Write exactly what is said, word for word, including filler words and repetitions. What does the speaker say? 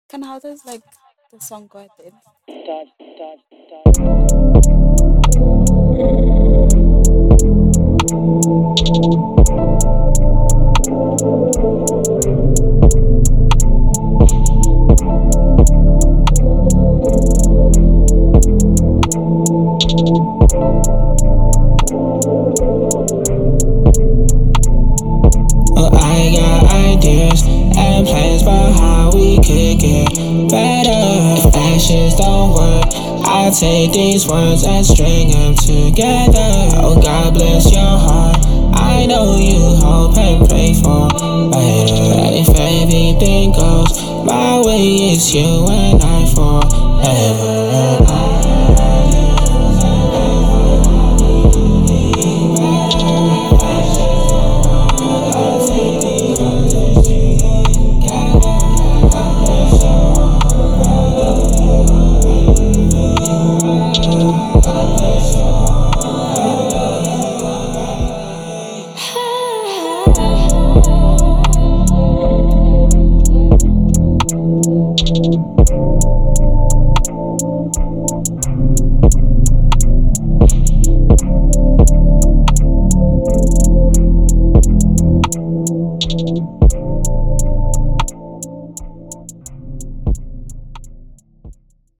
Can how does like the song go at the end? Well, I got ideas and plans for how we could get better. If actions don't work, I take these words and string them together. Oh, God bless your heart. I know you hope and pray for better. If everything goes my way, it's you and I forever.